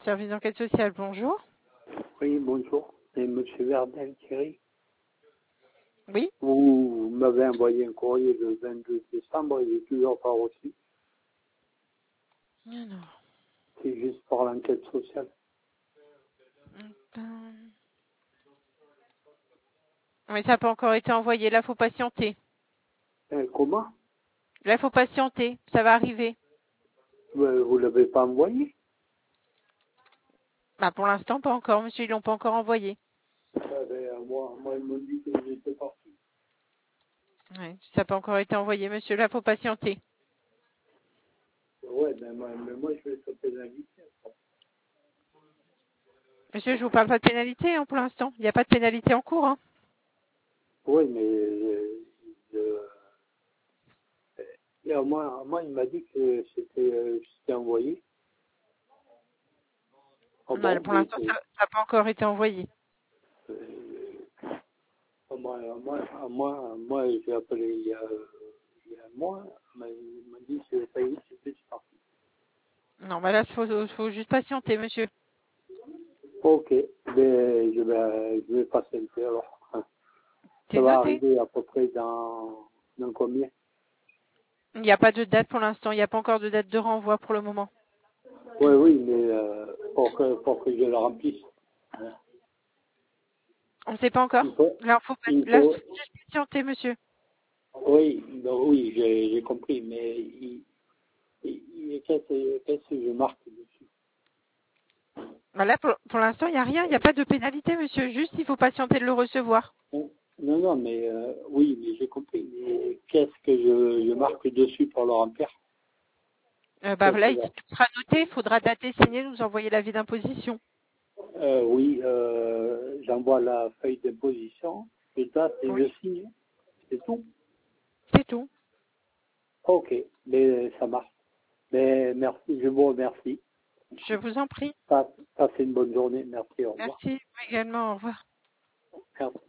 Service d'enquête sociale, bonjour. Oui, bonjour. C'est M. Verdel Thierry. Oui. Vous m'avez envoyé un courrier le 22 décembre et j'ai toujours pas reçu. Alors, C'est juste pour l'enquête sociale. oui, ça n'a pas encore été envoyé. Là, faut patienter. Comment? Là, faut patienter. Ça va arriver. Vous l'avez pas envoyé? Bah, pour l'instant, pas encore, monsieur. Ils l'ont pas encore envoyé. Moi, ils m'ont dit que j'étais parti. Oui, ça n'a pas encore été envoyé, monsieur. Là, faut patienter. Ouais, mais moi je vais être pénalisé. Monsieur, je vous parle pas de pénalité pour l'instant. Il n'y a pas de pénalité en cours. Oui, mais moi, il m'a dit que c'était envoyé. Oh Non, bon, pour l'instant, ça n'a pas encore été envoyé. Moi, j'ai appelé il y a un mois, mais il m'a dit que ça y est, c'était parti. Non, bah là, faut juste patienter, monsieur. Ok, mais je vais patienter alors. C'est Ça va noté. arriver à peu près dans combien? Il n'y a pas de date pour l'instant. Il n'y a pas encore de date de renvoi pour le moment. Oui, mais pour que je le remplisse. On ne sait pas encore. Il faut, Là, faut juste patienter, monsieur. oui, oui, j'ai compris, mais qu'est-ce que je marque dessus? Bah là, pour l'instant, il n'y a rien. Il n'y a pas de pénalité, monsieur. Juste, il faut patienter de le recevoir. Non, mais oui, mais j'ai compris. Mais qu'est-ce que je marque dessus pour le remplir? Bah là, il sera noté. Il faudra dater, signer, nous envoyer l'avis d'imposition. Oui, j'envoie la feuille d'imposition, je date et Oui, je signe. C'est tout. c'est tout. Ok, mais ça marche. Mais merci, je vous remercie. Je vous en prie. Passez une bonne journée. Merci, au revoir. Merci également. Au revoir. Merci.